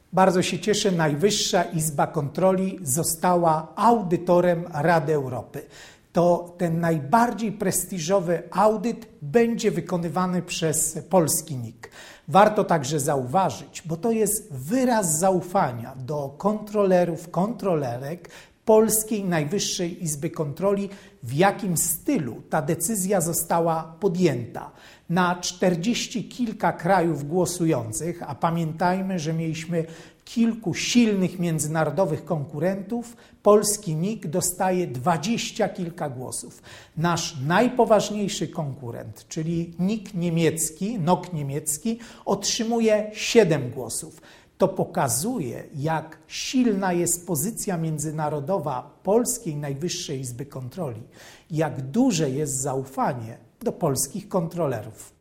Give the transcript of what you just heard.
Bardzo się cieszę, Najwyższa Izba Kontroli została audytorem Rady Europy. To ten najbardziej prestiżowy audyt będzie wykonywany przez polski NIK. Warto także zauważyć, bo to jest wyraz zaufania do kontrolerów, kontrolerek Polskiej Najwyższej Izby Kontroli, w jakim stylu ta decyzja została podjęta. Na 40 kilka krajów głosujących, a pamiętajmy, że mieliśmy kilku silnych międzynarodowych konkurentów, polski NIK dostaje 20 kilka głosów. Nasz najpoważniejszy konkurent, czyli NOK niemiecki, otrzymuje 7 głosów. To pokazuje, jak silna jest pozycja międzynarodowa Polskiej Najwyższej Izby Kontroli, jak duże jest zaufanie do polskich kontrolerów.